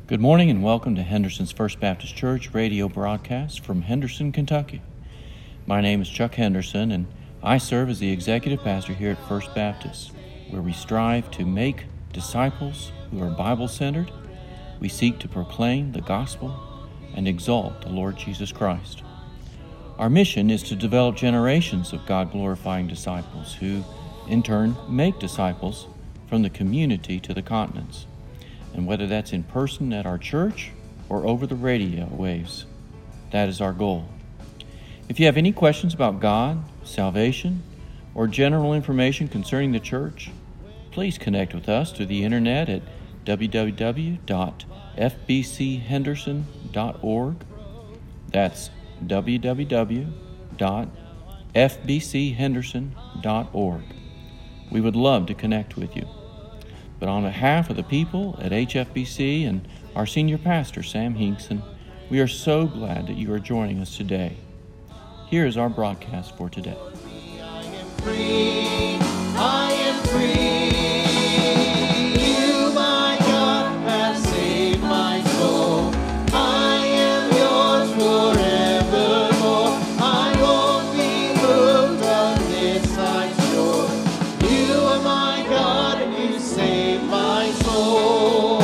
Good morning and welcome to Henderson's First Baptist Church radio broadcast from Henderson, Kentucky. My name is Chuck Henderson and I serve as the executive pastor here at First Baptist, where we strive to make disciples who are Bible-centered. We seek to proclaim the gospel and exalt the Lord Jesus Christ. Our mission is to develop generations of God-glorifying disciples who, in turn, make disciples from the community to the continents. And whether that's in person at our church or over the radio waves, that is our goal. If you have any questions about God, salvation, or general information concerning the church, please connect with us through the internet at www.fbchenderson.org. That's www.fbchenderson.org. We would love to connect with you. But on behalf of the people at HFBC and our senior pastor, Sam Hinkson, we are so glad that you are joining us today. Here is our broadcast for today. I am free, I am free. You, my God, have saved my soul. I am yours forevermore. I won't be moved on this side shore. You are my God and you save my soul.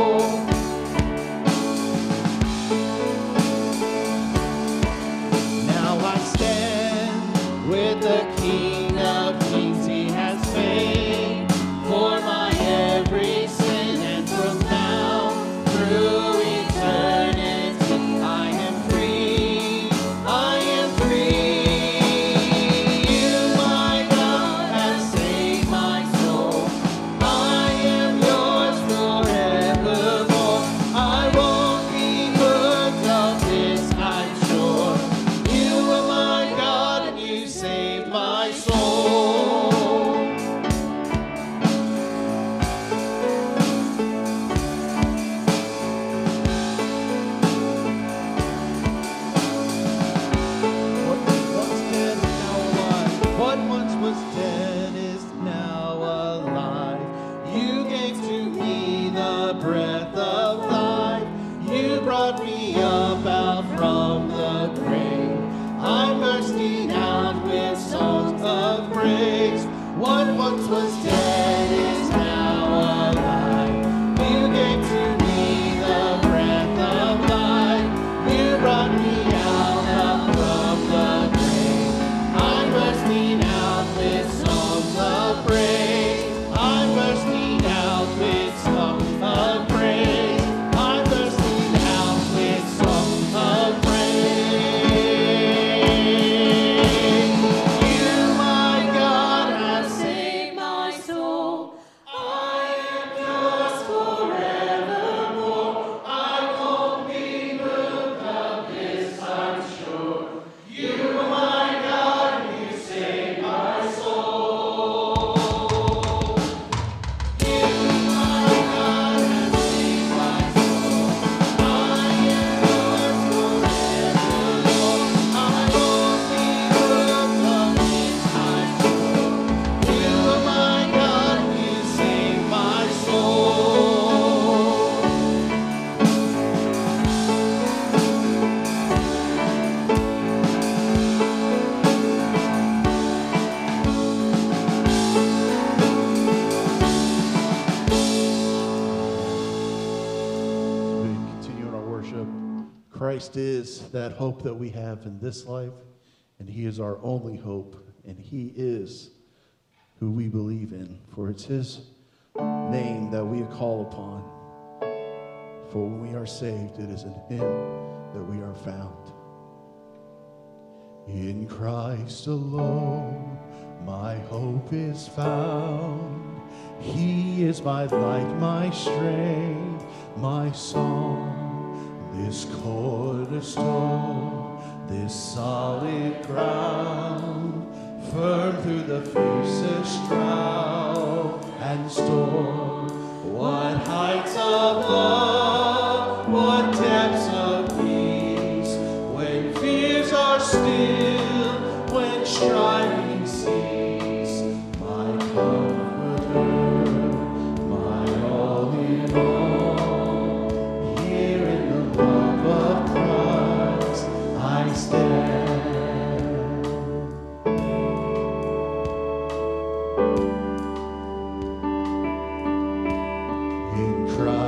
Now I stand with the King of Kings. He has paid for my every sin, and from now through eternity I am free, I am free. You, my God, have saved my soul. I am yours forevermore. I won't be moved of this, I'm sure. You are my God and you saved my soul. What once was dead is now alive. You gave to me the breath of life. You brought me up out from the grave. I'm bursting out with songs of praise. What once was dead is now alive. You gave to me the breath of life. You brought me out from the grave. I'm bursting out with songs of praise. I'm bursting out with songs of praise. I'm bursting out with songs of praise. You, my God, have saved my soul. I am yours forevermore. I won't be moved of this, I'm sure. You are my God, and you save my soul. You, my God, have saved my soul. I am yours forevermore. I won't be moved of this, I'm sure. You are my God, and you save my soul. We continue in our worship. Christ is that hope that we have in this life, and he is our only hope, and he is who we believe in. For it's his name that we call upon. For when we are saved, it is in him that we are found. In Christ alone, my hope is found. He is my light, my strength, my song. This cornerstone, this solid ground, firm through the fiercest drought and storm. What heights of love, what depths of peace, when fears are still, when striving cease. My comforter, my all in all,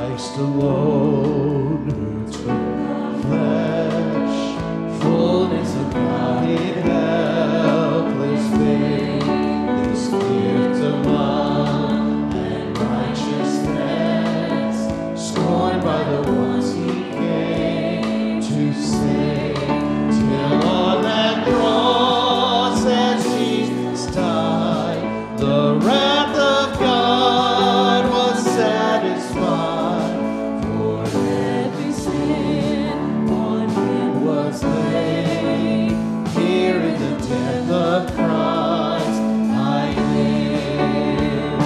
Christ alone who took flesh, fullness of God in helpless faith, this gift of love and righteousness, scorned by the ones he came to save, till on that cross as Jesus died, the wrath of God was satisfied, for every sin on him was laid. Here in the death of Christ I live.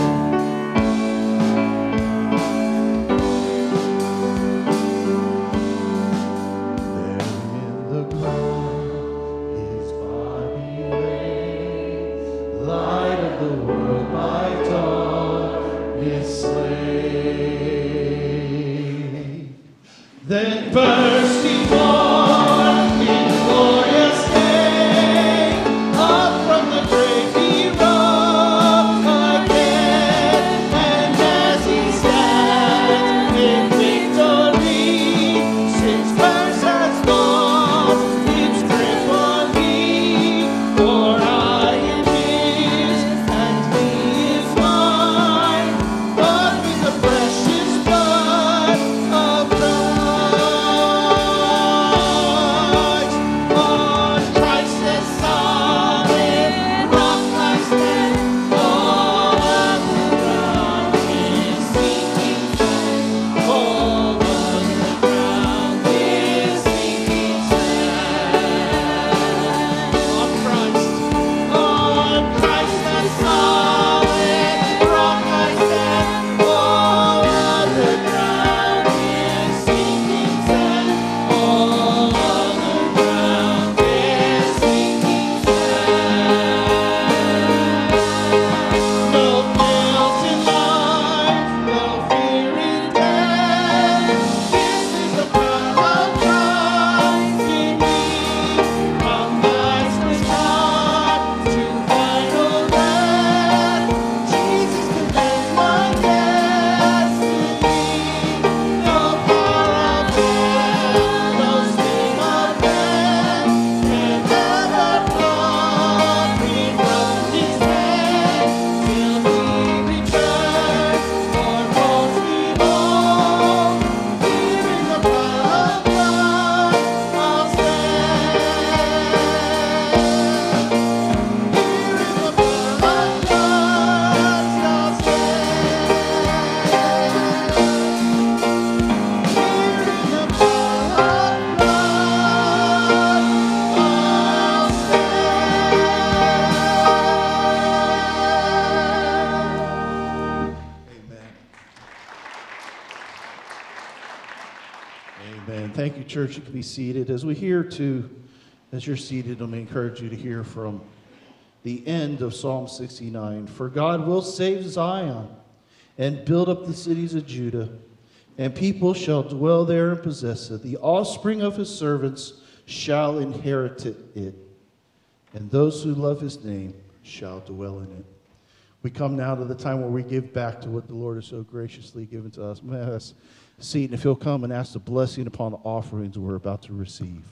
There in the ground his body lay, light of the world by darkness slain. Then bursting forth in glorious day, up from the grave he rose again, and as he stands in victory, sin's curse has lost its grip on me, for I am his and he is mine, bought with the precious blood of Christ. On Christ's solid rock I stand, all of the ground is sinking sand, all of the ground is sinking sand. On Christ the solid rock I stand, all of the ground is sinking sand, all of the ground is sinking sand. No guilt in life, no fear in death, this is the power of Christ in me, from lifeless God to final death, Jesus commands my destiny. No power of hell, no sting of death, can ever pluck me from his hand, till he returns or calls me home. Here in the power of God I'll stand. Here in the power of God I'll stand. Here in the power of Amen. Thank you, church. You can be seated. As you're seated, let me encourage you to hear from the end of Psalm 69. For God will save Zion and build up the cities of Judah, and people shall dwell there and possess it. The offspring of his servants shall inherit it, and those who love his name shall dwell in it. We come now to the time where we give back to what the Lord has so graciously given to us. May I ask a seat, and if you'll come and ask the blessing upon the offerings we're about to receive.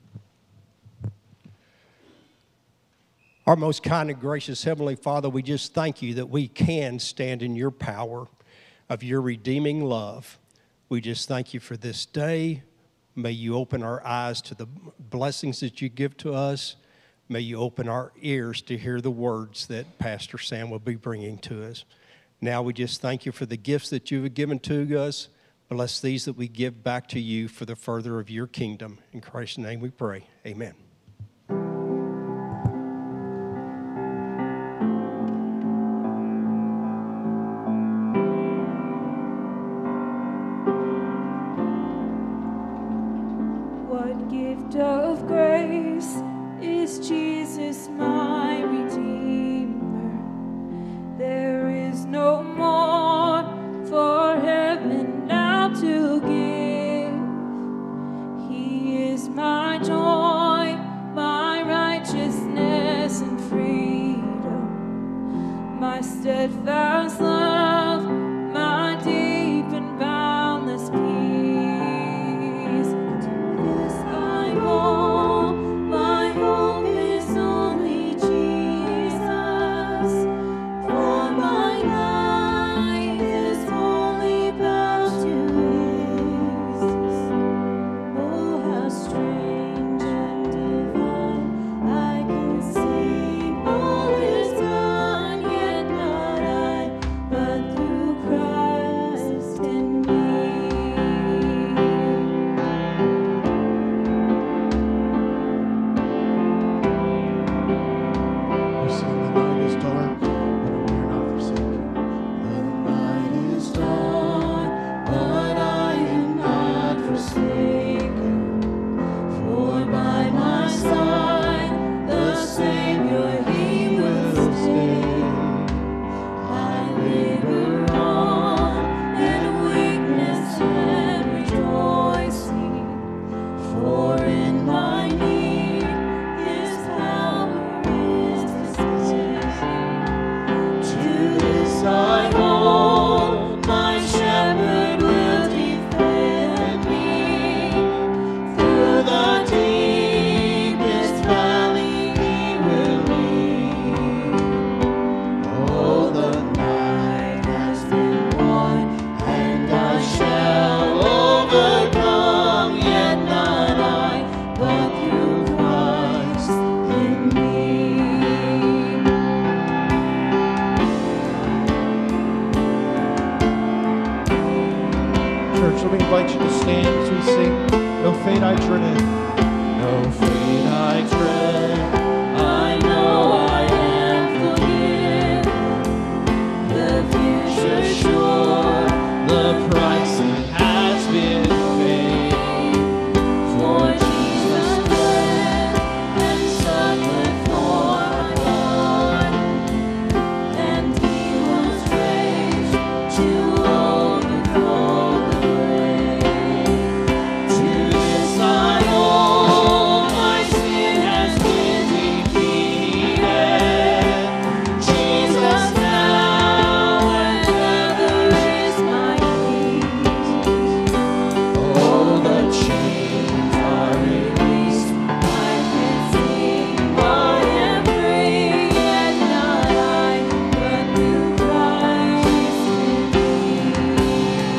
Our most kind and gracious Heavenly Father, we just thank you that we can stand in your power of your redeeming love. We just thank you for this day. May you open our eyes to the blessings that you give to us. May you open our ears to hear the words that Pastor Sam will be bringing to us. Now we just thank you for the gifts that you have given to us. Bless these that we give back to you for the further of your kingdom. In Christ's name we pray. Amen. What gift of grace is Jesus my Redeemer? There is no more for heaven now to give. He is my joy, my righteousness and freedom, my steadfast love, my deep and boundless invite you to stand as we sing No Fate I Tread. No fate I tread, I know I am forgiven. The future's sure, the price it has been paid. For Jesus bled and suffered for my part, and He was raised to overthrow the grave. To this I owe, my sin has been defeated. Jesus now and ever is my peace. Oh, the chains are released. I can sing, I am free, yet not I, but through Christ in me.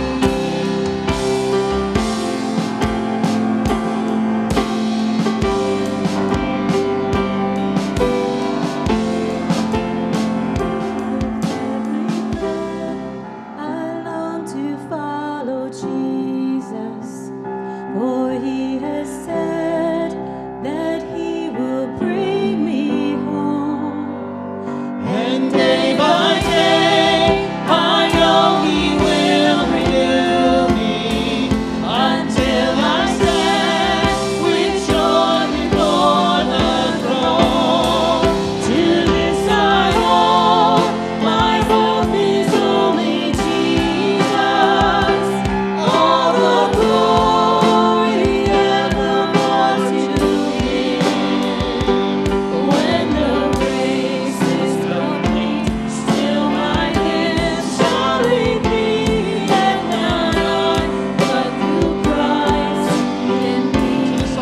I long to follow Jesus, for He has said that He will bring me home. And day by day, I know He will renew me until I stand with joy before the throne. To this I owe, my hope is only Jesus. All the glory evermore to Him. When the race is complete, still my lips shall repeat, yet not I, but through Christ in me.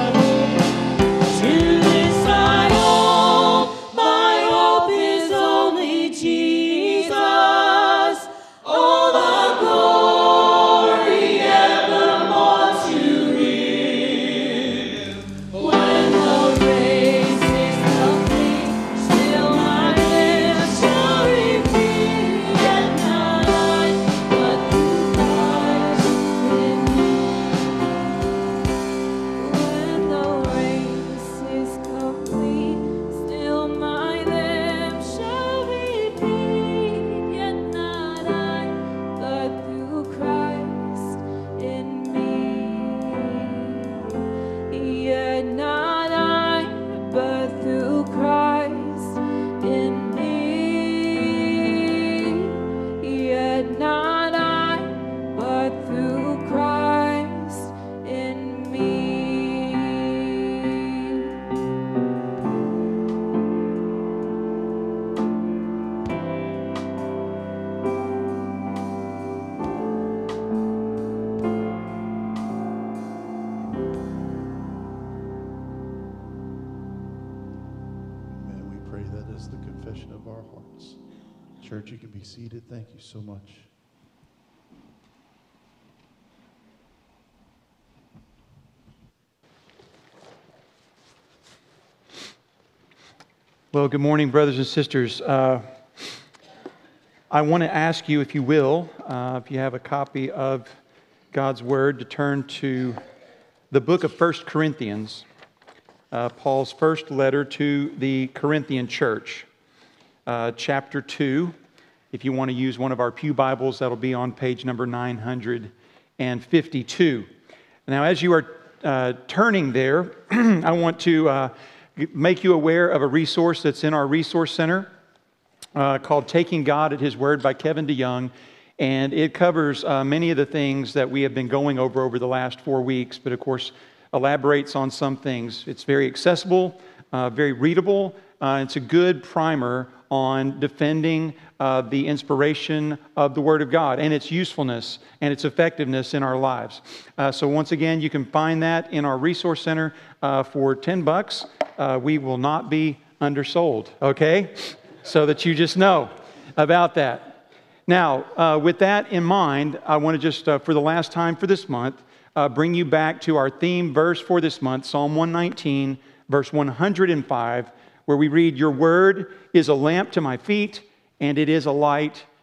To this I owe, my hope is only Jesus. All the glory evermore to Him. When the race is complete, still my lips shall repeat, yet not I, but through Christ in me. When the race is complete, still my lips shall repeat, yet not I, but through Christ in me. Yet not I, but through Christ in me. Yet not I, but through Christ in me. Amen. We pray that is the confession of our hearts. Church, you can be seated. Thank you so much. Well, good morning, brothers and sisters. I want to ask you, if you will, if you have a copy of God's Word, to turn to the book of 1 Corinthians, Paul's first letter to the Corinthian church, chapter 2. If you want to use one of our pew Bibles, that'll be on page number 952. Now, as you are turning there, I want to make you aware of a resource that's in our resource center called Taking God at His Word by Kevin DeYoung. And it covers many of the things that we have been going over the last 4 weeks, but of course elaborates on some things. It's very accessible, very readable. It's a good primer on defending the inspiration of the Word of God and its usefulness and its effectiveness in our lives. So once again, you can find that in our resource center for $10. We will not be undersold, okay? So that you just know about that. Now, with that in mind, I want to just, for the last time for this month, bring you back to our theme verse for this month, Psalm 119, verse 105, where we read, "Your word is a lamp to my feet, and it is a light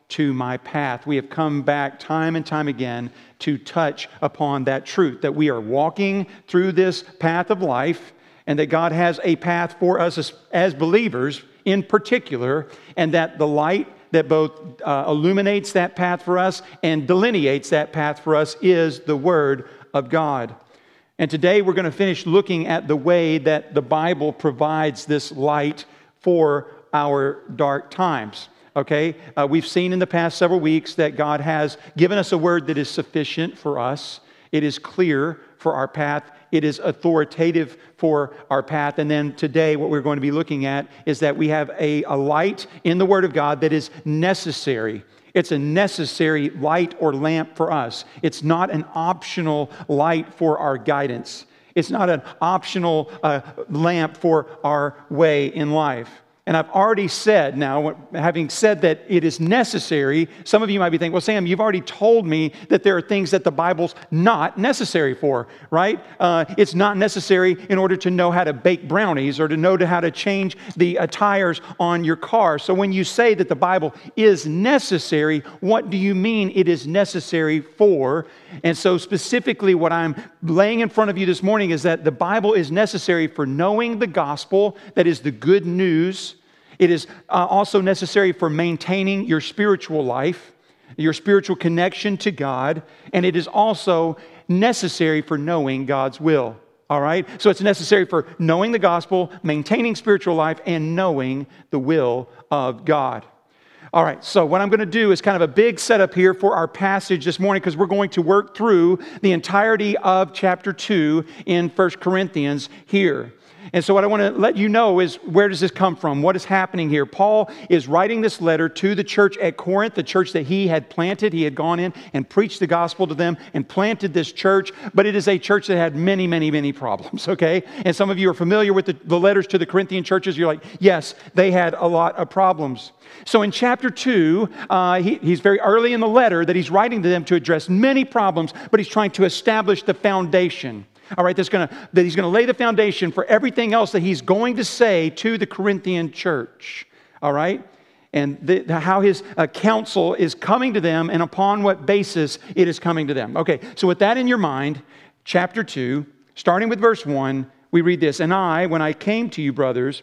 to my path. We have come back time and time again to touch upon that truth, that we are walking through this path of life, and that God has a path for us as believers in particular, and that the light that both illuminates that path for us and delineates that path for us is the Word of God. And today we're going to finish looking at the way that the Bible provides this light for our dark times. Okay? We've seen in the past several weeks that God has given us a word that is sufficient for us. It is clear for our path. It is authoritative for our path. And then today what we're going to be looking at is that we have a light in the Word of God that is necessary. It's a necessary light or lamp for us. It's not an optional light for our guidance. It's not an optional lamp for our way in life. And I've already said now, having said that it is necessary, some of you might be thinking, well, Sam, you've already told me that there are things that the Bible's not necessary for, right? It's not necessary in order to know how to bake brownies or to know how to change the tires on your car. So when you say that the Bible is necessary, what do you mean it is necessary for? And so specifically what I'm laying in front of you this morning is that the Bible is necessary for knowing the gospel, that is the good news. It is also necessary for maintaining your spiritual life, your spiritual connection to God, and it is also necessary for knowing God's will. All right? So it's necessary for knowing the gospel, maintaining spiritual life, and knowing the will of God. All right, so what I'm going to do is kind of a big setup here for our passage this morning, because we're going to work through the entirety of chapter 2 in 1 Corinthians here. And so what I want to let you know is, where does this come from? What is happening here? Paul is writing this letter to the church at Corinth, the church that he had planted. He had gone in and preached the gospel to them and planted this church, but it is a church that had many, many, many problems, okay? And some of you are familiar with the letters to the Corinthian churches. You're like, yes, they had a lot of problems. So in chapter 2, he's very early in the letter that he's writing to them to address many problems, but he's trying to establish the foundation. All right, that he's going to lay the foundation for everything else that he's going to say to the Corinthian church. All right? And how his counsel is coming to them and upon what basis it is coming to them. Okay, so with that in your mind, chapter 2, starting with verse 1, we read this. And I, when I came to you, brothers,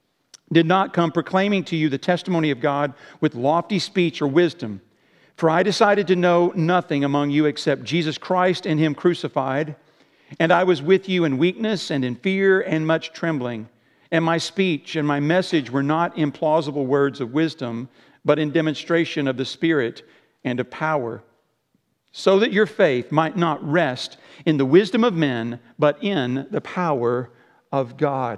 did not come proclaiming to you the testimony of God with lofty speech or wisdom. For I decided to know nothing among you except Jesus Christ and Him crucified. And I was with you in weakness and in fear and much trembling. And my speech and my message were not in plausible words of wisdom, but in demonstration of the Spirit and of power, so that your faith might not rest in the wisdom of men, but in the power of God.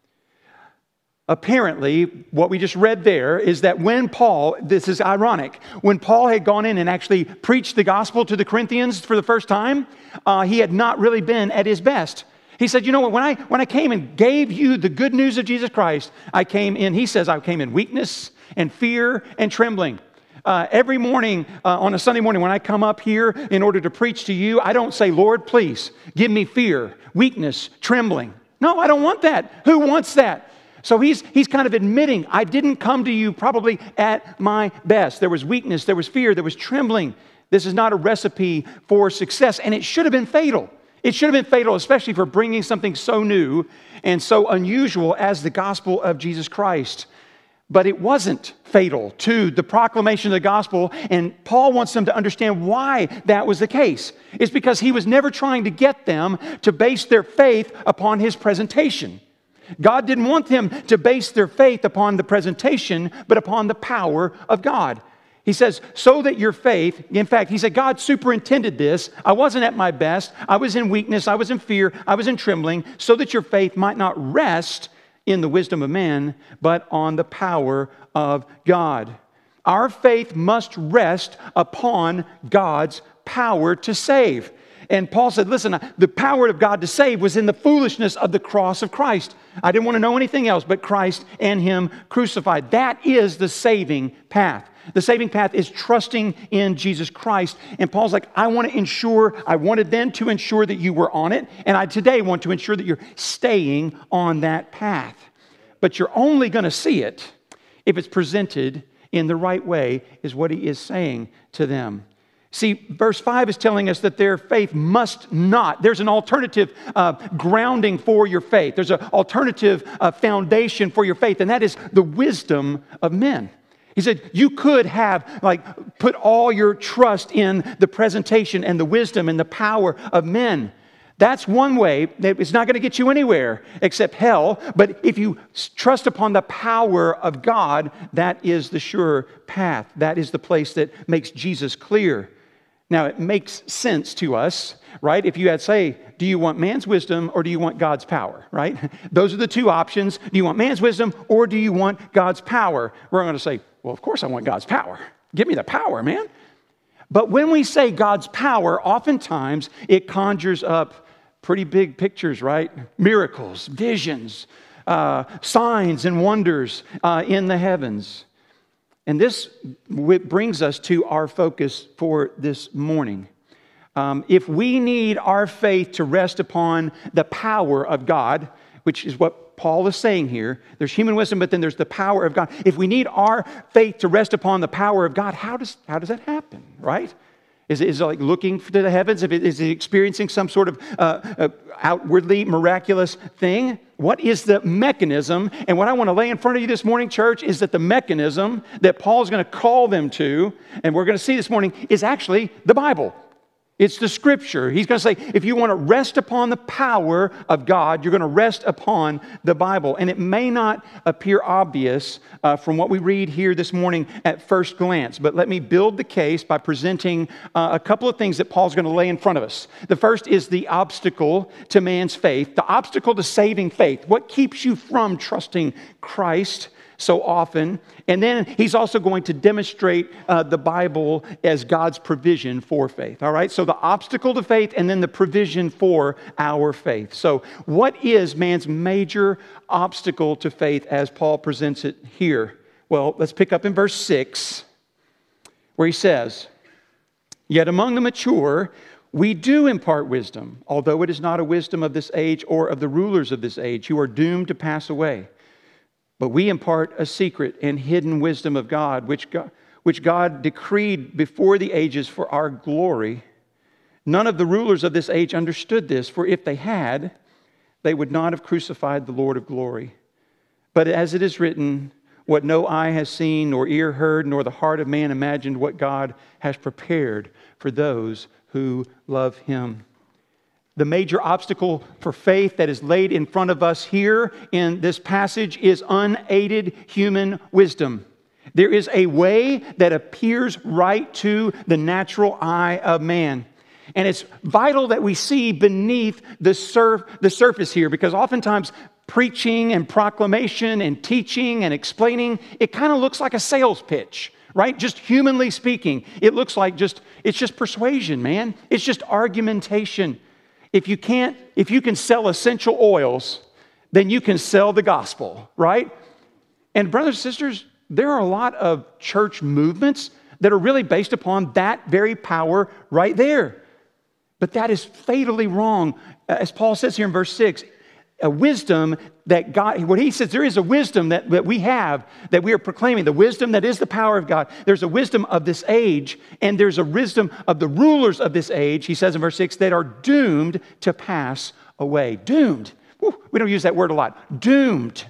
Apparently, what we just read there is that when Paul, this is ironic, when Paul had gone in and actually preached the gospel to the Corinthians for the first time, he had not really been at his best. He said, you know what, when I came and gave you the good news of Jesus Christ, I came in weakness and fear and trembling. Every morning, on a Sunday morning, when I come up here in order to preach to you, I don't say, Lord, please give me fear, weakness, trembling. No, I don't want that. Who wants that? So he's kind of admitting, I didn't come to you probably at my best. There was weakness, there was fear, there was trembling. This is not a recipe for success, and it should have been fatal. It should have been fatal, especially for bringing something so new and so unusual as the gospel of Jesus Christ. But it wasn't fatal to the proclamation of the gospel, and Paul wants them to understand why that was the case. It's because he was never trying to get them to base their faith upon his presentation. God didn't want them to base their faith upon the presentation, but upon the power of God. He says, so that your faith, in fact, he said, God superintended this. I wasn't at my best. I was in weakness. I was in fear. I was in trembling, so that your faith might not rest in the wisdom of man, but on the power of God. Our faith must rest upon God's power to save. And Paul said, listen, the power of God to save was in the foolishness of the cross of Christ. I didn't want to know anything else but Christ and Him crucified. That is the saving path. The saving path is trusting in Jesus Christ. And Paul's like, I wanted then to ensure that you were on it. And I today want to ensure that you're staying on that path. But you're only going to see it if it's presented in the right way, is what he is saying to them. See, verse 5 is telling us that their faith must not. There's an alternative grounding for your faith. There's an alternative foundation for your faith, and that is the wisdom of men. He said, you could have, put all your trust in the presentation and the wisdom and the power of men. That's one way that it's not going to get you anywhere except hell. But if you trust upon the power of God, that is the sure path. That is the place that makes Jesus clear. Now, it makes sense to us, right? If you had say, do you want man's wisdom or do you want God's power, right? Those are the two options. Do you want man's wisdom or do you want God's power? We're going to say, well, of course I want God's power. Give me the power, man. But when we say God's power, oftentimes it conjures up pretty big pictures, right? Miracles, visions, signs and wonders in the heavens. And this brings us to our focus for this morning. If we need our faith to rest upon the power of God, which is what Paul is saying here, there's human wisdom, but then there's the power of God. If we need our faith to rest upon the power of God, how does that happen, right? Is it like looking to the heavens? Is it experiencing some sort of outwardly miraculous thing? What is the mechanism? And what I want to lay in front of you this morning, church, is that the mechanism that Paul is going to call them to, and we're going to see this morning, is actually the Bible. It's the Scripture. He's going to say, if you want to rest upon the power of God, you're going to rest upon the Bible. And it may not appear obvious from what we read here this morning at first glance, but let me build the case by presenting a couple of things that Paul's going to lay in front of us. The first is the obstacle to man's faith, the obstacle to saving faith. What keeps you from trusting Christ so often? And then he's also going to demonstrate the Bible as God's provision for faith. All right, so the obstacle to faith and then the provision for our faith. So what is man's major obstacle to faith as Paul presents it here? Well, let's pick up in verse 6 where he says, "Yet among the mature we do impart wisdom, although it is not a wisdom of this age or of the rulers of this age who are doomed to pass away. But we impart a secret and hidden wisdom of God, which God decreed before the ages for our glory. None of the rulers of this age understood this, for if they had, they would not have crucified the Lord of glory. But as it is written, what no eye has seen, nor ear heard, nor the heart of man imagined, what God has prepared for those who love Him." The major obstacle for faith that is laid in front of us here in this passage is unaided human wisdom. There is a way that appears right to the natural eye of man. And it's vital that we see beneath the surface here, because oftentimes preaching and proclamation and teaching and explaining, it kind of looks like a sales pitch, right? Just humanly speaking, it looks like it's just persuasion, man. It's just argumentation. If you can sell essential oils, then you can sell the gospel, right? And brothers and sisters, there are a lot of church movements that are really based upon that very power right there. But that is fatally wrong. As Paul says here in verse 6, a wisdom that God, what he says, there is a wisdom that we have, that we are proclaiming, the wisdom that is the power of God. There's a wisdom of this age, and there's a wisdom of the rulers of this age, he says in verse 6, that are doomed to pass away. Doomed. Woo, we don't use that word a lot. Doomed.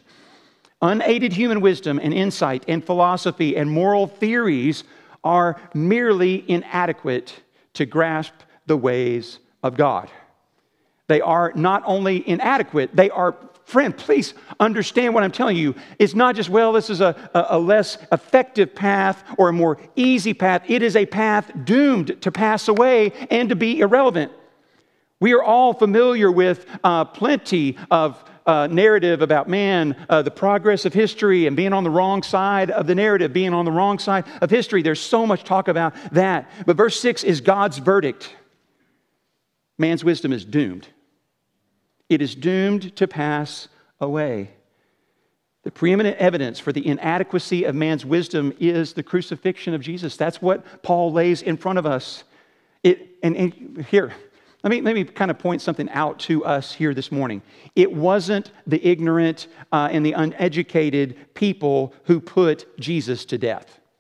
Unaided human wisdom and insight and philosophy and moral theories are merely inadequate to grasp the ways of God. They are not only inadequate, they are, friend, please understand what I'm telling you. It's not just, well, this is a less effective path or a more easy path. It is a path doomed to pass away and to be irrelevant. We are all familiar with plenty of narrative about man, the progress of history and being on the wrong side of the narrative, being on the wrong side of history. There's so much talk about that. But verse 6 is God's verdict. Man's wisdom is doomed. It is doomed to pass away. The preeminent evidence for the inadequacy of man's wisdom is the crucifixion of Jesus. That's what Paul lays in front of us. And here, let me kind of point something out to us here this morning. It wasn't the ignorant and the uneducated people who put Jesus to death.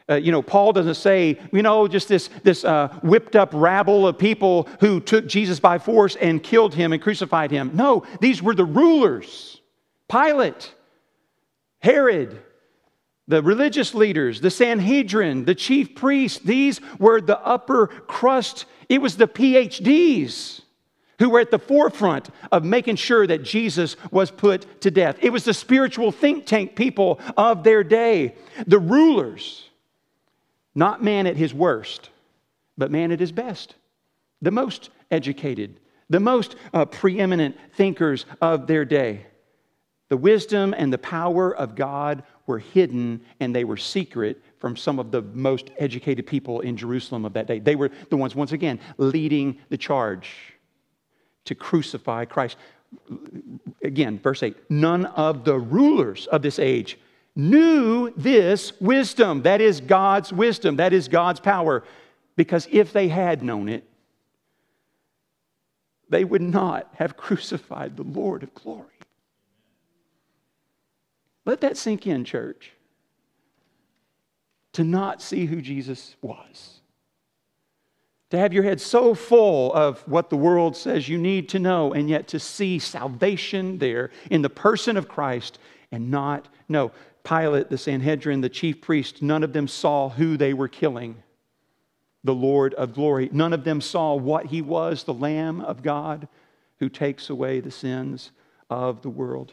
Paul doesn't say, just this whipped up rabble of people who took Jesus by force and killed him and crucified him. No, these were the rulers. Pilate, Herod, the religious leaders, the Sanhedrin, the chief priests. These were the upper crust. It was the PhDs who were at the forefront of making sure that Jesus was put to death. It was the spiritual think tank people of their day, the rulers. Not man at his worst, but man at his best. The most educated, the most preeminent thinkers of their day. The wisdom and the power of God were hidden, and they were secret from some of the most educated people in Jerusalem of that day. They were the ones, once again, leading the charge to crucify Christ. Again, verse 8, none of the rulers of this age knew this wisdom. That is God's wisdom. That is God's power. Because if they had known it, they would not have crucified the Lord of glory. Let that sink in, church. To not see who Jesus was. To have your head so full of what the world says you need to know, and yet to see salvation there in the person of Christ and not know. Pilate, the Sanhedrin, the chief priests, none of them saw who they were killing, the Lord of glory. None of them saw what he was, the Lamb of God who takes away the sins of the world.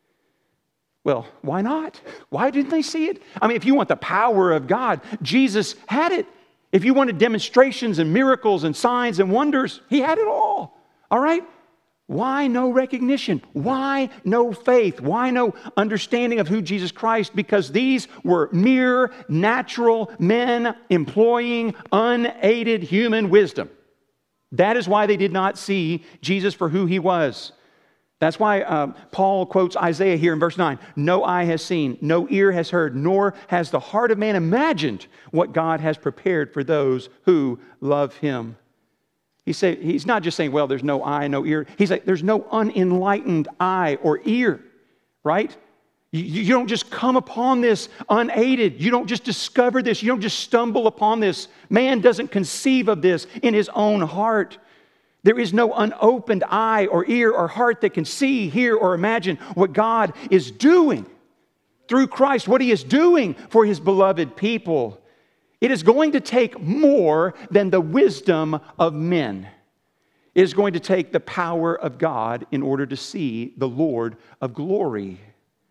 Well, why not? Why didn't they see it? I mean, if you want the power of God, Jesus had it. If you wanted demonstrations and miracles and signs and wonders, he had it all. All right? Why no recognition? Why no faith? Why no understanding of who Jesus Christ? Because these were mere natural men employing unaided human wisdom. That is why they did not see Jesus for who he was. That's why Paul quotes Isaiah here in verse 9. No eye has seen, no ear has heard, nor has the heart of man imagined what God has prepared for those who love him. He's not just saying, well, there's no eye, no ear. He's like, there's no unenlightened eye or ear, right? You don't just come upon this unaided. You don't just discover this. You don't just stumble upon this. Man doesn't conceive of this in his own heart. There is no unopened eye or ear or heart that can see, hear, or imagine what God is doing through Christ, what he is doing for his beloved people. It is going to take more than the wisdom of men. It is going to take the power of God in order to see the Lord of glory.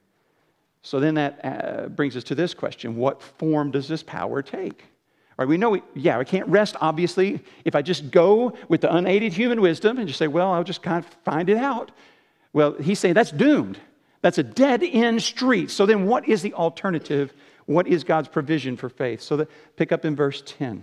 So then that brings us to this question. What form does this power take? All right, we know, I can't rest, obviously, if I just go with the unaided human wisdom and just say, well, I'll just kind of find it out. Well, he's saying that's doomed. That's a dead-end street. So then what is the alternative? What is God's provision for faith? So pick up in verse 10.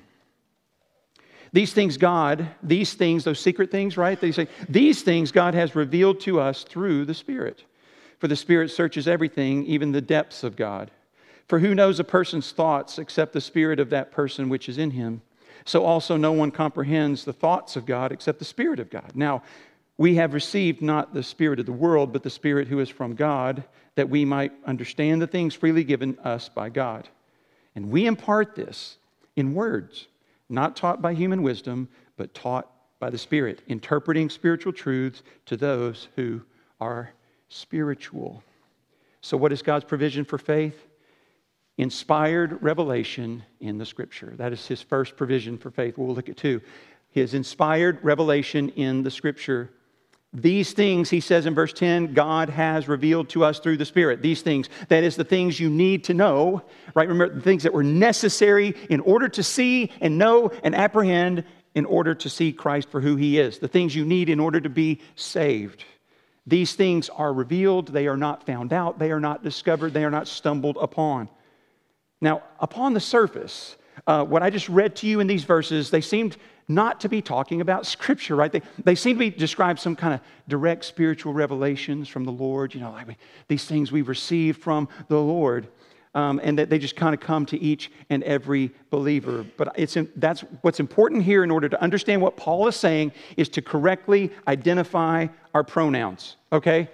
These things, those secret things, right? They say, these things God has revealed to us through the Spirit. For the Spirit searches everything, even the depths of God. For who knows a person's thoughts except the spirit of that person which is in him? So also no one comprehends the thoughts of God except the Spirit of God. Now, we have received not the spirit of the world, but the Spirit who is from God, that we might understand the things freely given us by God. And we impart this in words, not taught by human wisdom, but taught by the Spirit, interpreting spiritual truths to those who are spiritual. So what is God's provision for faith? Inspired revelation in the Scripture. That is his first provision for faith. We'll look at two. His inspired revelation in the Scripture. These things, he says in verse 10, God has revealed to us through the Spirit. These things, that is the things you need to know, right? Remember, the things that were necessary in order to see and know and apprehend in order to see Christ for who he is. The things you need in order to be saved. These things are revealed. They are not found out. They are not discovered. They are not stumbled upon. Now, upon the surface, what I just read to you in these verses, they seemed not to be talking about Scripture, right? They seem to be described some kind of direct spiritual revelations from the Lord, like these things we've received from the Lord, and that they just kind of come to each and every believer. But that's what's important here in order to understand what Paul is saying is to correctly identify our pronouns, okay?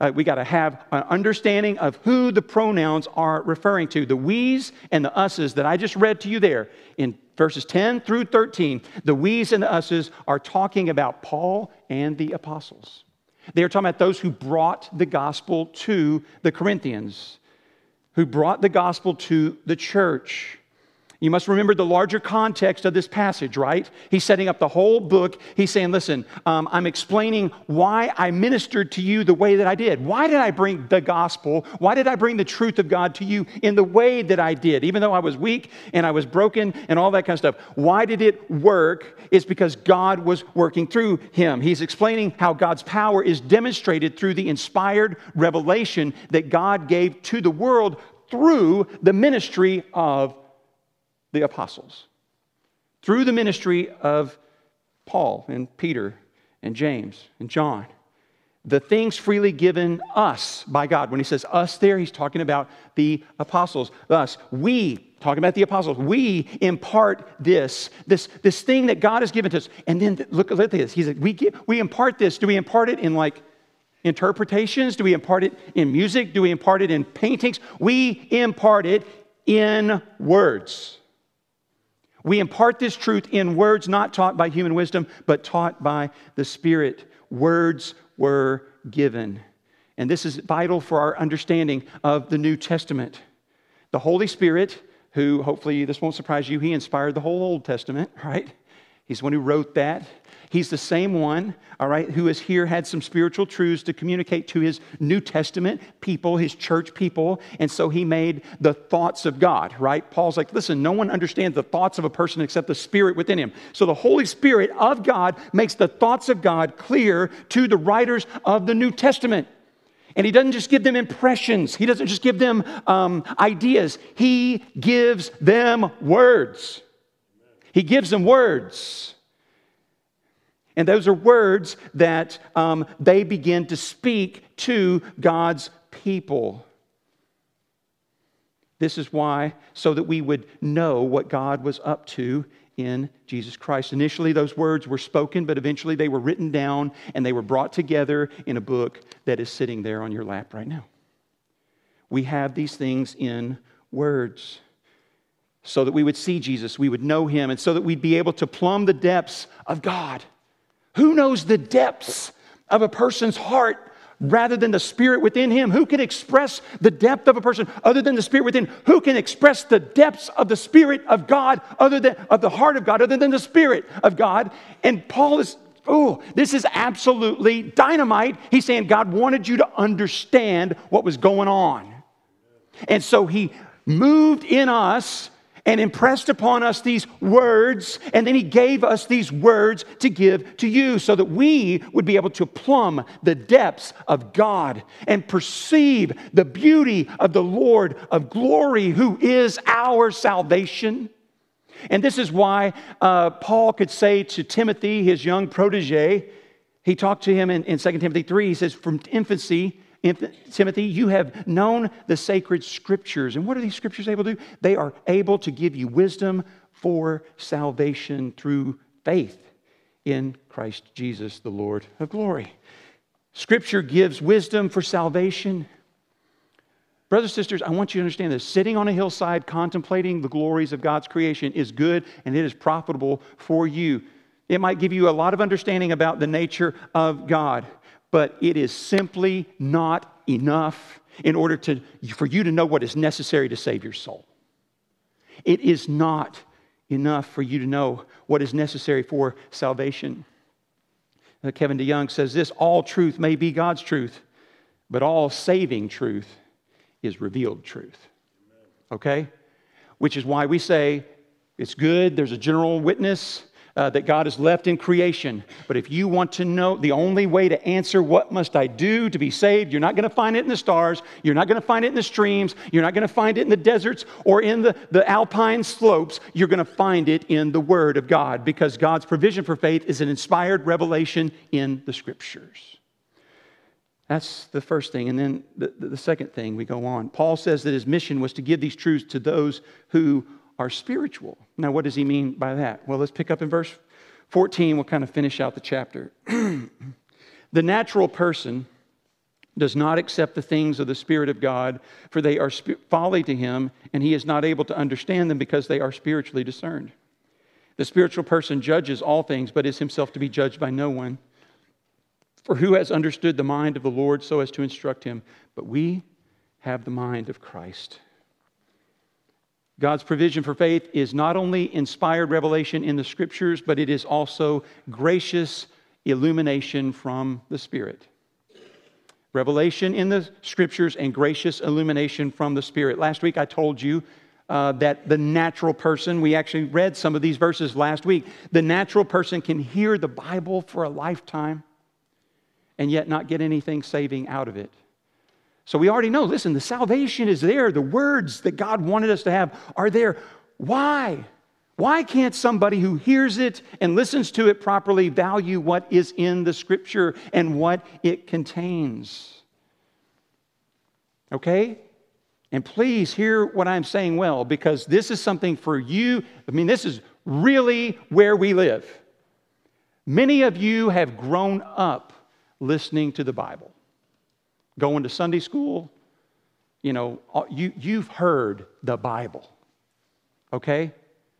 We got to have an understanding of who the pronouns are referring to. The we's and the us's that I just read to you there in verses 10 through 13, the we's and the us's are talking about Paul and the apostles. They are talking about those who brought the gospel to the Corinthians, who brought the gospel to the church. You must remember the larger context of this passage, right? He's setting up the whole book. He's saying, listen, I'm explaining why I ministered to you the way that I did. Why did I bring the gospel? Why did I bring the truth of God to you in the way that I did? Even though I was weak and I was broken and all that kind of stuff. Why did it work? It's because God was working through him. He's explaining how God's power is demonstrated through the inspired revelation that God gave to the world through the ministry of the apostles, through the ministry of Paul and Peter and James and John. The things freely given us by God. When he says us there, he's talking about the apostles. Us, we, talking about the apostles, we impart this thing that God has given to us. And then look at this. He said, we impart this. Do we impart it in like interpretations? Do we impart it in music? Do we impart it in paintings? We impart it in words. We impart this truth in words not taught by human wisdom, but taught by the Spirit. Words were given. And this is vital for our understanding of the New Testament. The Holy Spirit, who, hopefully this won't surprise you, he inspired the whole Old Testament, right? He's the one who wrote that. He's the same one, all right, who has here had some spiritual truths to communicate to his New Testament people, his church people. And so he made the thoughts of God, right? Paul's like, listen, no one understands the thoughts of a person except the Spirit within him. So the Holy Spirit of God makes the thoughts of God clear to the writers of the New Testament. And he doesn't just give them impressions. He doesn't just give them ideas. He gives them words. He gives them words. And those are words that they begin to speak to God's people. This is why, so that we would know what God was up to in Jesus Christ. Initially, those words were spoken, but eventually they were written down and they were brought together in a book that is sitting there on your lap right now. We have these things in words so that we would see Jesus, we would know him, and so that we'd be able to plumb the depths of God. Who knows the depths of a person's heart rather than the Spirit within him? Who can express the depth of a person other than the Spirit within? Who can express the depths of the Spirit of God other than of the heart of God other than the Spirit of God? And Paul is, this is absolutely dynamite. He's saying God wanted you to understand what was going on. And so he moved in us and impressed upon us these words, and then he gave us these words to give to you so that we would be able to plumb the depths of God and perceive the beauty of the Lord of glory, who is our salvation. And this is why Paul could say to Timothy, his young protege, he talked to him in 2 Timothy 3, he says, from infancy, Timothy, you have known the sacred scriptures. And what are these scriptures able to do? They are able to give you wisdom for salvation through faith in Christ Jesus, the Lord of glory. Scripture gives wisdom for salvation. Brothers and sisters, I want you to understand this. Sitting on a hillside contemplating the glories of God's creation is good and it is profitable for you. It might give you a lot of understanding about the nature of God. But it is simply not enough in order for you to know what is necessary to save your soul. It is not enough for you to know what is necessary for salvation. Kevin DeYoung says this, all truth may be God's truth, but all saving truth is revealed truth. Okay? Which is why we say it's good, there's a general witness, that God has left in creation. But if you want to know the only way to answer what must I do to be saved, you're not going to find it in the stars, you're not going to find it in the streams, you're not going to find it in the deserts or in the alpine slopes, you're going to find it in the Word of God, because God's provision for faith is an inspired revelation in the Scriptures. That's the first thing. And then the second thing, we go on. Paul says that his mission was to give these truths to those who are spiritual. Now, what does he mean by that? Well, let's pick up in verse 14. We'll kind of finish out the chapter. The natural person does not accept the things of the Spirit of God, for they are folly to him, and he is not able to understand them because they are spiritually discerned. The spiritual person judges all things, but is himself to be judged by no one. For who has understood the mind of the Lord so as to instruct him? But we have the mind of Christ. God's provision for faith is not only inspired revelation in the Scriptures, but it is also gracious illumination from the Spirit. Revelation in the Scriptures and gracious illumination from the Spirit. Last week I told you that the natural person, we actually read some of these verses last week, the natural person can hear the Bible for a lifetime and yet not get anything saving out of it. So we already know, listen, the salvation is there. The words that God wanted us to have are there. Why? Why can't somebody who hears it and listens to it properly value what is in the Scripture and what it contains? Okay? And please hear what I'm saying well, because this is something for you. I mean, this is really where we live. Many of you have grown up listening to the Bible, going to Sunday school. You know, you've heard the Bible, okay?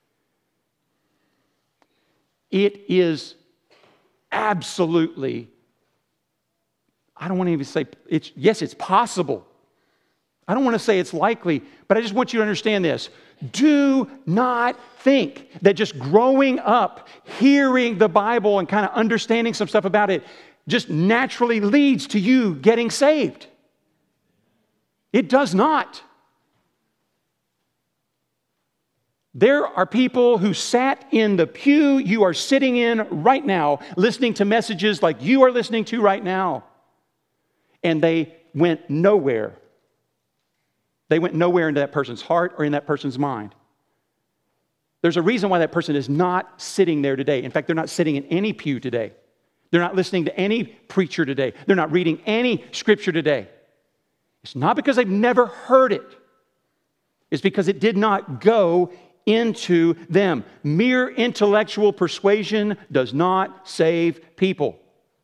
It is absolutely, I don't want to even say, yes, it's possible. I don't want to say it's likely, but I just want you to understand this. Do not think that just growing up, hearing the Bible and kind of understanding some stuff about it just naturally leads to you getting saved. It does not. There are people who sat in the pew you are sitting in right now, listening to messages like you are listening to right now, and they went nowhere. They went nowhere into that person's heart or in that person's mind. There's a reason why that person is not sitting there today. In fact, they're not sitting in any pew today. They're not listening to any preacher today. They're not reading any scripture today. It's not because they've never heard it. It's because it did not go into them. Mere intellectual persuasion does not save people.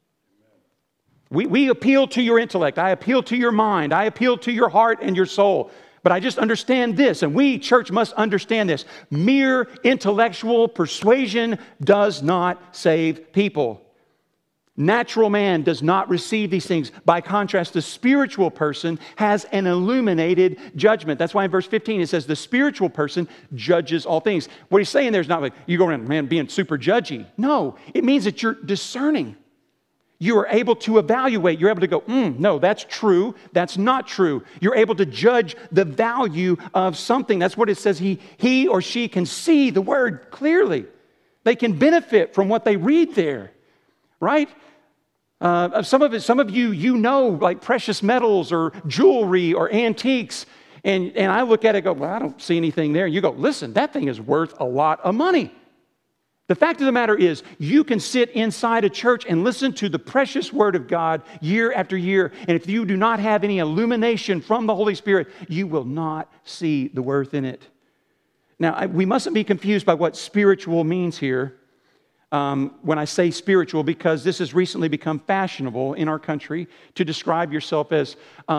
We appeal to your intellect. I appeal to your mind. I appeal to your heart and your soul. But I just understand this, and we, church, must understand this. Mere intellectual persuasion does not save people. Natural man does not receive these things. By contrast, the spiritual person has an illuminated judgment. That's why in verse 15 it says the spiritual person judges all things. What he's saying there is not like you go around, man, being super judgy. No, it means that you're discerning. You are able to evaluate. You're able to go, no, that's true. That's not true. You're able to judge the value of something. That's what it says. He or she can see the word clearly. They can benefit from what they read there, right? Some of you know, like precious metals or jewelry or antiques, and I look at it and go, well, I don't see anything there. And you go, listen, that thing is worth a lot of money. The fact of the matter is, you can sit inside a church and listen to the precious Word of God year after year, and if you do not have any illumination from the Holy Spirit, you will not see the worth in it. Now, we mustn't be confused by what spiritual means here when I say spiritual, because this has recently become fashionable in our country to describe yourself as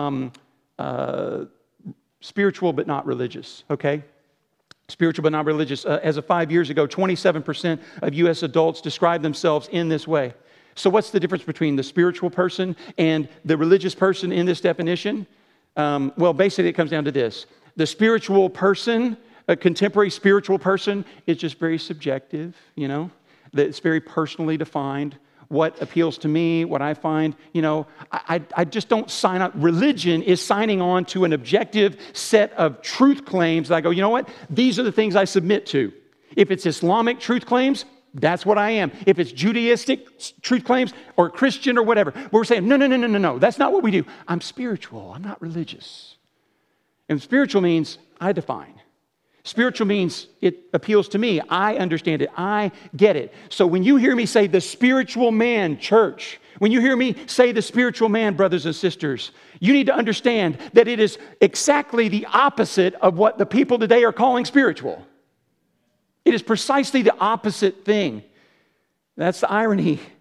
spiritual but not religious, okay? Spiritual but not religious. As of 5 years ago, 27% of U.S. adults describe themselves in this way. So what's the difference between the spiritual person and the religious person in this definition? Well, basically it comes down to this. The spiritual person, a contemporary spiritual person, is just very subjective, you know? It's very personally defined. What appeals to me, what I find, you know, I just don't sign up. Religion is signing on to an objective set of truth claims that I go, you know what? These are the things I submit to. If it's Islamic truth claims, that's what I am. If it's Judaistic truth claims or Christian or whatever, we're saying, no. That's not what we do. I'm spiritual. I'm not religious. And spiritual means I define. Spiritual means it appeals to me. I understand it. I get it. So when you hear me say the spiritual man, church, when you hear me say the spiritual man, brothers and sisters, you need to understand that it is exactly the opposite of what the people today are calling spiritual. It is precisely the opposite thing. That's the irony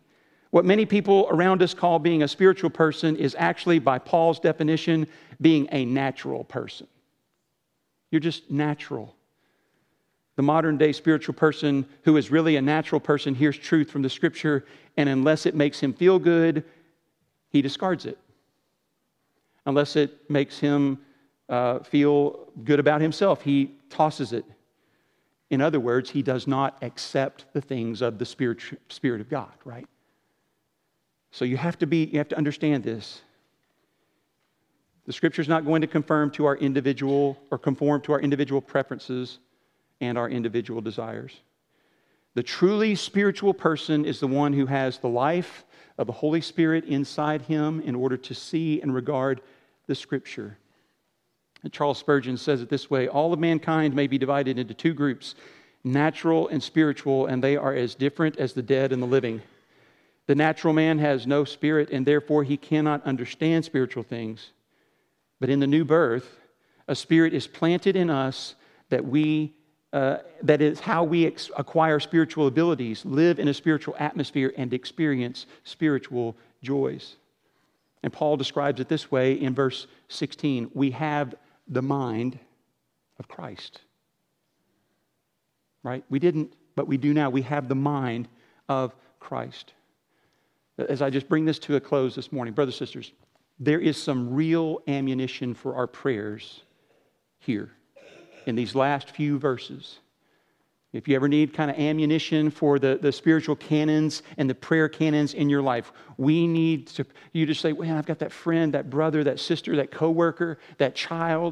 What many people around us call being a spiritual person is actually, by Paul's definition, being a natural person. You're just natural. The modern day spiritual person who is really a natural person hears truth from the Scripture, and unless it makes him feel good, he discards it. Unless it makes him feel good about himself, he tosses it. In other words, he does not accept the things of the Spirit of God, right? So you have to understand this. The Scripture is not going to conform to our individual preferences and our individual desires. The truly spiritual person is the one who has the life of the Holy Spirit inside him in order to see and regard the Scripture. And Charles Spurgeon says it this way: all of mankind may be divided into two groups, natural and spiritual, and they are as different as the dead and the living. The natural man has no spirit, and therefore he cannot understand spiritual things. But in the new birth, a spirit is planted in us that is how we acquire spiritual abilities, live in a spiritual atmosphere, and experience spiritual joys. And Paul describes it this way in verse 16: we have the mind of Christ. Right? We didn't, but we do now. We have the mind of Christ. As I just bring this to a close this morning, brothers and sisters, there is some real ammunition for our prayers here in these last few verses. If you ever need kind of ammunition for the spiritual cannons and the prayer cannons in your life, we need you to say, well, I've got that friend, that brother, that sister, that coworker, that child.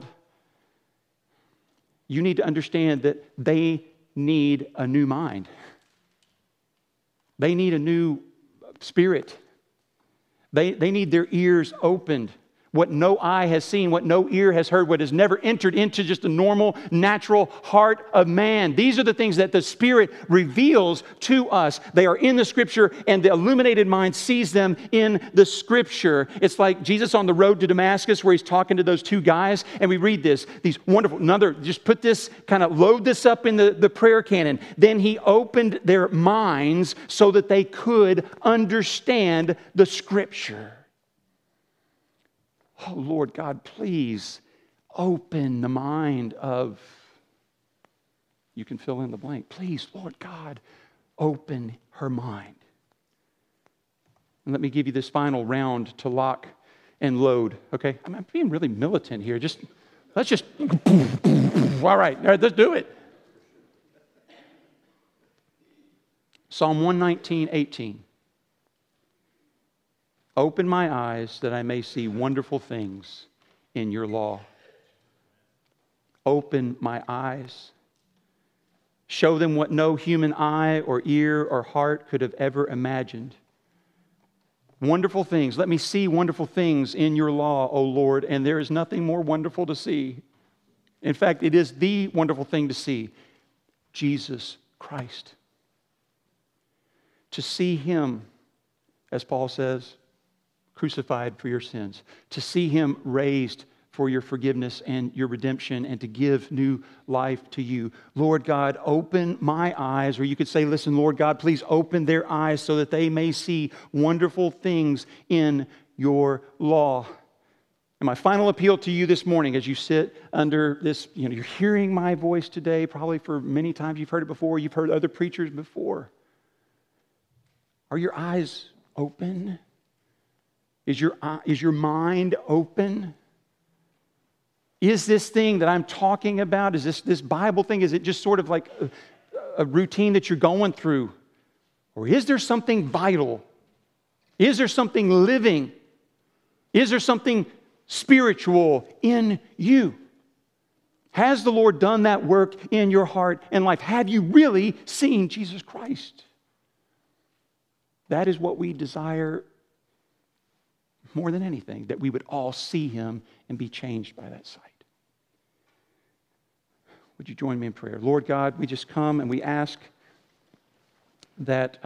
You need to understand that they need a new mind. They need a new spirit. They need their ears opened. What no eye has seen, what no ear has heard, what has never entered into just the normal, natural heart of man. These are the things that the Spirit reveals to us. They are in the Scripture, and the illuminated mind sees them in the Scripture. It's like Jesus on the road to Damascus, where he's talking to those two guys, and we read these wonderful, just put this, kind of load this up in the prayer canon. Then he opened their minds so that they could understand the Scripture. Oh, Lord God, please open the mind of, you can fill in the blank. Please, Lord God, open her mind. And let me give you this final round to lock and load, okay? I'm being really militant here. Let's just, all right, let's do it. Psalm 119:18. Open my eyes that I may see wonderful things in your law. Open my eyes. Show them what no human eye or ear or heart could have ever imagined. Wonderful things. Let me see wonderful things in your law, O Lord, and there is nothing more wonderful to see. In fact, it is the wonderful thing to see. Jesus Christ. To see Him, as Paul says, crucified for your sins, to see Him raised for your forgiveness and your redemption, and to give new life to you. Lord God, open my eyes, or you could say, listen, Lord God, please open their eyes so that they may see wonderful things in your law. And my final appeal to you this morning, as you sit under this, you're hearing my voice today, probably for many times you've heard it before, you've heard other preachers before. Are your eyes open? Is your mind open? Is this thing that I'm talking about, is this Bible thing, is it just sort of like a routine that you're going through? Or is there something vital? Is there something living? Is there something spiritual in you? Has the Lord done that work in your heart and life? Have you really seen Jesus Christ? That is what we desire more than anything, that we would all see Him and be changed by that sight. Would you join me in prayer? Lord God, we just come and we ask that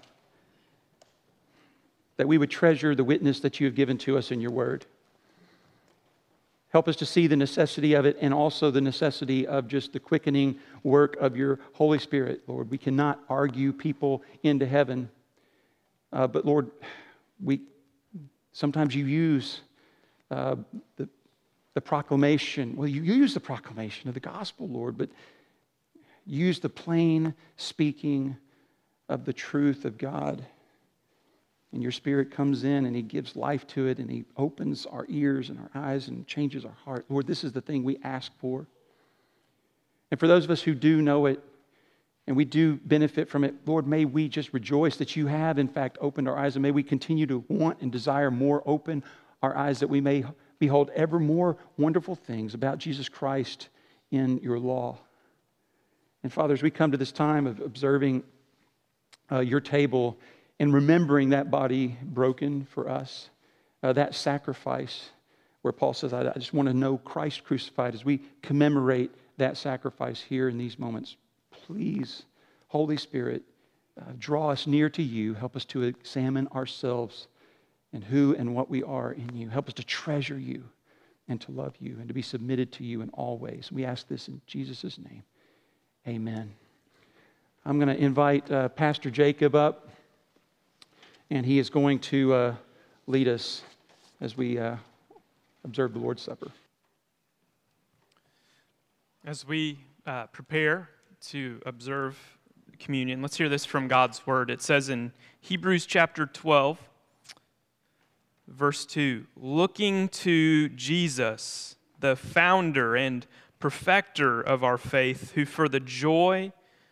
we would treasure the witness that you have given to us in your word. Help us to see the necessity of it, and also the necessity of just the quickening work of your Holy Spirit. Lord, we cannot argue people into heaven. But Lord, sometimes you use the proclamation. Well, you use the proclamation of the gospel, Lord, but use the plain speaking of the truth of God. And your Spirit comes in and He gives life to it, and He opens our ears and our eyes and changes our heart. Lord, this is the thing we ask for. And for those of us who do know it and we do benefit from it, Lord, may we just rejoice that you have, in fact, opened our eyes, and may we continue to want and desire more. Open our eyes that we may behold ever more wonderful things about Jesus Christ in your law. And Father, as we come to this time of observing your table and remembering that body broken for us, that sacrifice where Paul says, I just want to know Christ crucified, as we commemorate that sacrifice here in these moments, please, Holy Spirit, draw us near to you. Help us to examine ourselves and who and what we are in you. Help us to treasure you and to love you and to be submitted to you in all ways. We ask this in Jesus' name. Amen. I'm going to invite Pastor Jacob up, and he is going to lead us as we observe the Lord's Supper. As we prepare to observe communion, let's hear this from God's Word. It says in Hebrews chapter 12, verse 2, looking to Jesus, the founder and perfecter of our faith, who for the joy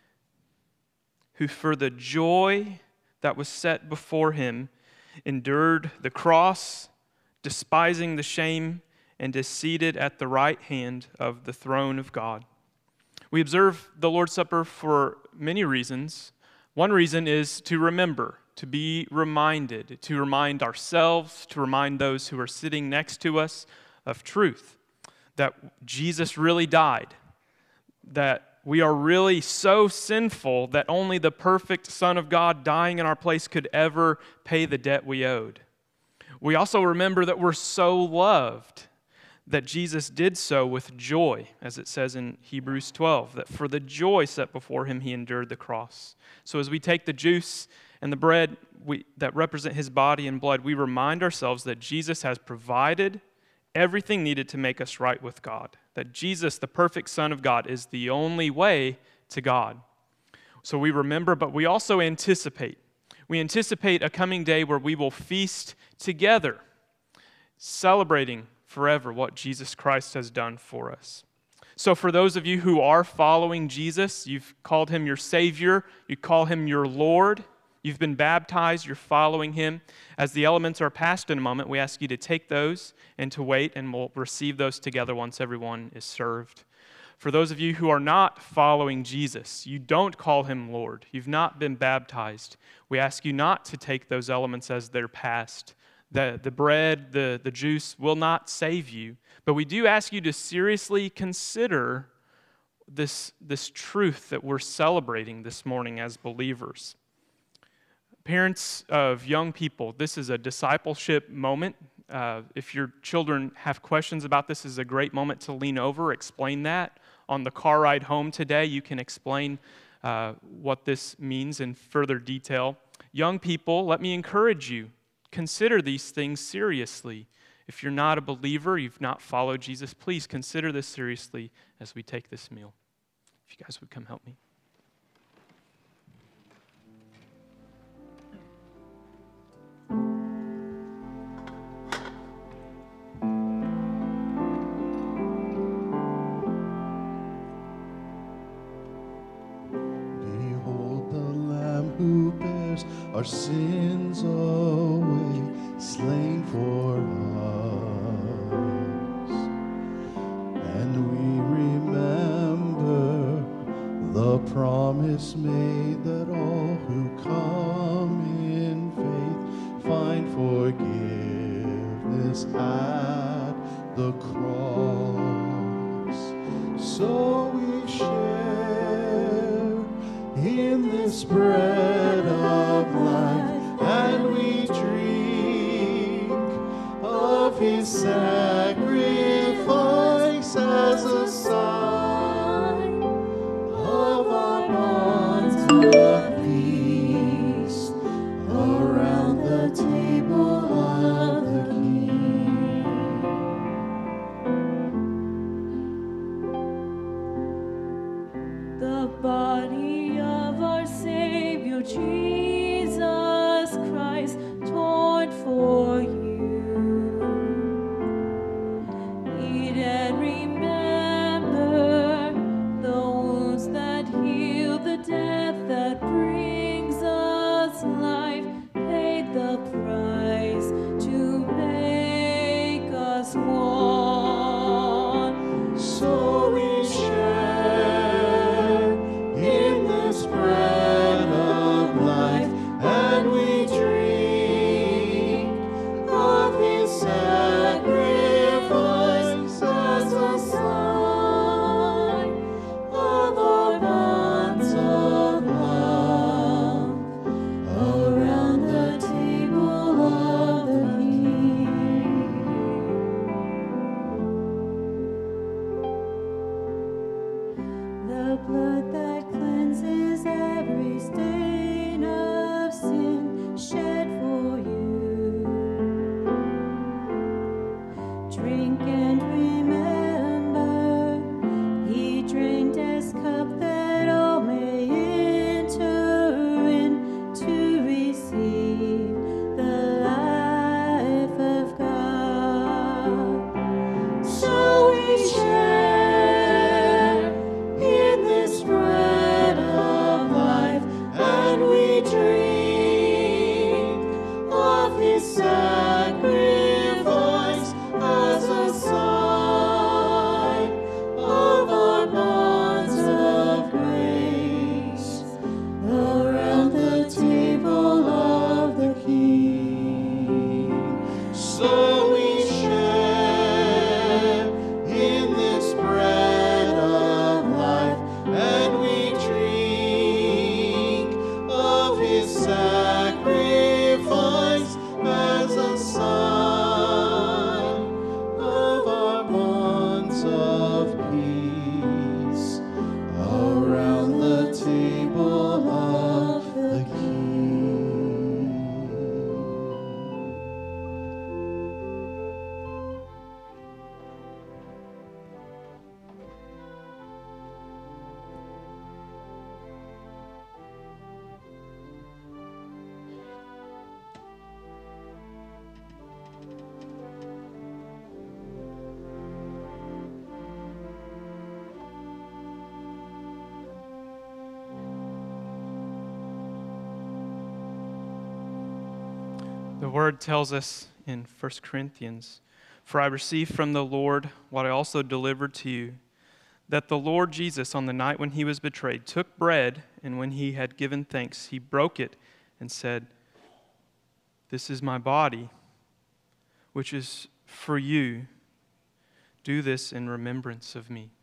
that was set before him endured the cross, despising the shame, and is seated at the right hand of the throne of God. We observe the Lord's Supper for many reasons. One reason is to remember, to be reminded, to remind ourselves, to remind those who are sitting next to us of truth, that Jesus really died, that we are really so sinful that only the perfect Son of God dying in our place could ever pay the debt we owed. We also remember that we're so loved, that Jesus did so with joy, as it says in Hebrews 12, that for the joy set before him, he endured the cross. So as we take the juice and the bread that represent his body and blood, we remind ourselves that Jesus has provided everything needed to make us right with God, that Jesus, the perfect Son of God, is the only way to God. So we remember, but we also anticipate. We anticipate a coming day where we will feast together, celebrating forever what Jesus Christ has done for us. So for those of you who are following Jesus, you've called him your Savior, you call him your Lord, you've been baptized, you're following him. As the elements are passed in a moment, we ask you to take those and to wait, and we'll receive those together once everyone is served. For those of you who are not following Jesus, you don't call him Lord, you've not been baptized, we ask you not to take those elements as they're passed. The bread, the juice will not save you. But we do ask you to seriously consider this truth that we're celebrating this morning as believers. Parents of young people, this is a discipleship moment. If your children have questions about this, is a great moment to lean over, explain that. On the car ride home today, you can explain what this means in further detail. Young people, let me encourage you. Consider these things seriously. If you're not a believer, you've not followed Jesus, please consider this seriously as we take this meal. If you guys would come help me. Behold the Lamb who bears our sins away, slain for us. And we remember the promise made that all who come in faith find forgiveness at the cross. So we share in this bread of life, and we drink of his sacrifice as a sign of our bonds of peace around price to make us one. So we share in this bread of life, and we drink of his sacrifice as a sign of our bonds of love around the table of the King. The blood that cleanses every stain of sin shed for you. Drink and remember, he drank this cup that all may enter in to receive the life of God. So we share in this bread of life, and we drink of his sacrifice as a sign of our bonds of grace around the table of the King. So we share in this bread of life, and we drink of his sacrifice as a sign of our bonds of peace around the table of the King. The word tells us in 1 Corinthians, "For I received from the Lord what I also delivered to you, that the Lord Jesus, on the night when he was betrayed, took bread, and when he had given thanks, he broke it and said, 'This is my body, which is for you. Do this in remembrance of me.'"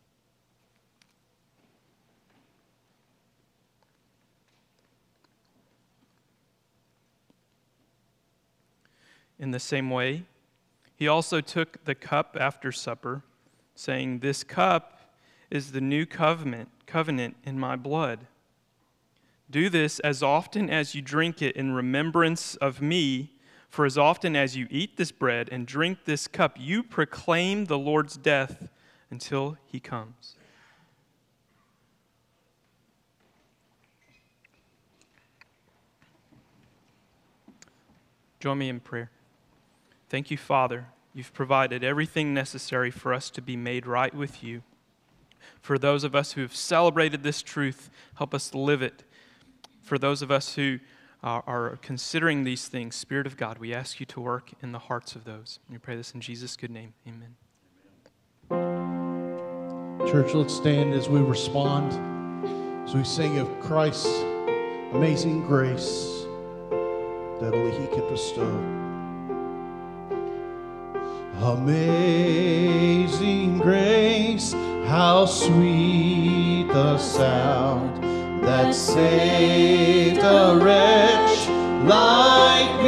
In the same way, he also took the cup after supper, saying, "This cup is the new covenant in my blood. Do this as often as you drink it in remembrance of me, for as often as you eat this bread and drink this cup, you proclaim the Lord's death until he comes." Join me in prayer. Thank you, Father. You've provided everything necessary for us to be made right with you. For those of us who have celebrated this truth, help us live it. For those of us who are considering these things, Spirit of God, we ask you to work in the hearts of those. We pray this in Jesus' good name. Amen. Church, let's stand as we respond, as we sing of Christ's amazing grace that only he can bestow. Amazing grace, how sweet the sound that saved a wretch like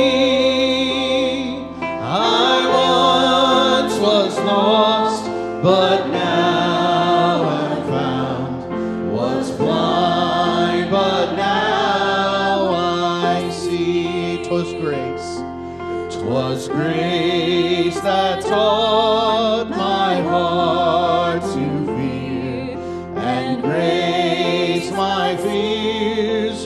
me. I once was lost, but now am found, was blind, but now I see. 'Twas grace that taught my heart to fear, and grace my fears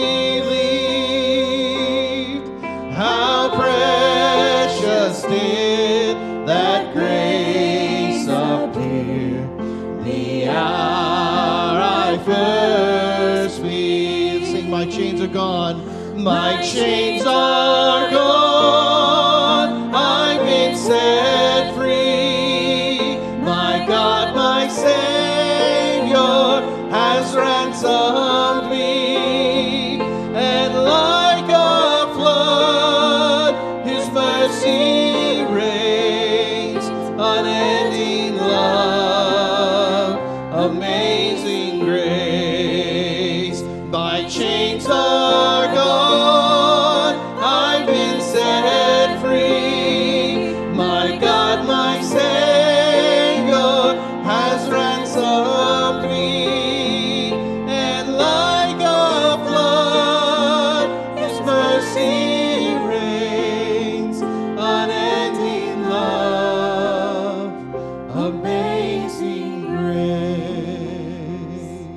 relieved. How precious did that grace appear, the hour I first believed. Sing, my chains are gone. My chains are gone, I've been set free. My God, my Savior, has ransomed me. And like a flood, His mercy reigns, unending love, amazing grace. My chains are gone, I've been set free. My God, my Savior, has ransomed me. And like a flood, His mercy reigns, unending love, amazing grace.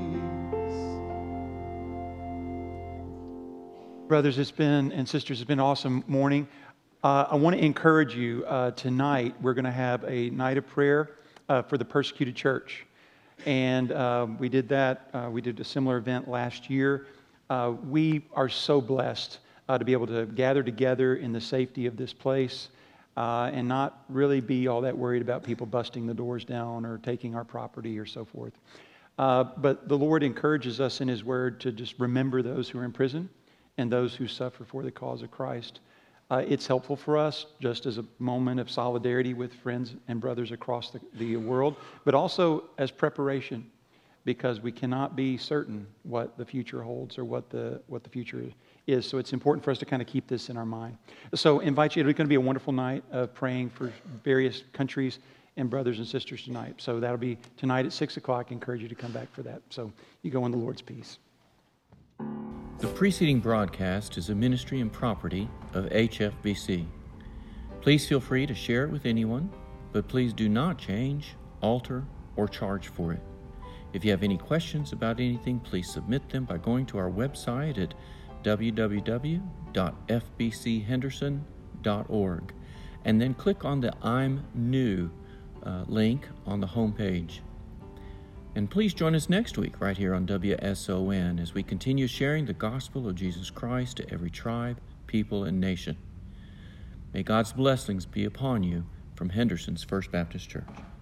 Brothers, and sisters, it's been an awesome morning. I want to encourage you tonight. We're going to have a night of prayer for the persecuted church. And we did that. We did a similar event last year. We are so blessed to be able to gather together in the safety of this place and not really be all that worried about people busting the doors down or taking our property or so forth. But the Lord encourages us in His Word to just remember those who are in prison and those who suffer for the cause of Christ. It's helpful for us just as a moment of solidarity with friends and brothers across the world, but also as preparation, because we cannot be certain what the future holds or what the future is. So it's important for us to kind of keep this in our mind. So invite you. It's going to be a wonderful night of praying for various countries and brothers and sisters tonight. So that'll be tonight at 6 o'clock. I encourage you to come back for that. So you go in the Lord's peace. The preceding broadcast is a ministry and property of HFBC. Please feel free to share it with anyone, but please do not change, alter, or charge for it. If you have any questions about anything, please submit them by going to our website at www.fbchenderson.org and then click on the I'm New link on the homepage. And please join us next week right here on WSON as we continue sharing the gospel of Jesus Christ to every tribe, people, and nation. May God's blessings be upon you from Henderson's First Baptist Church.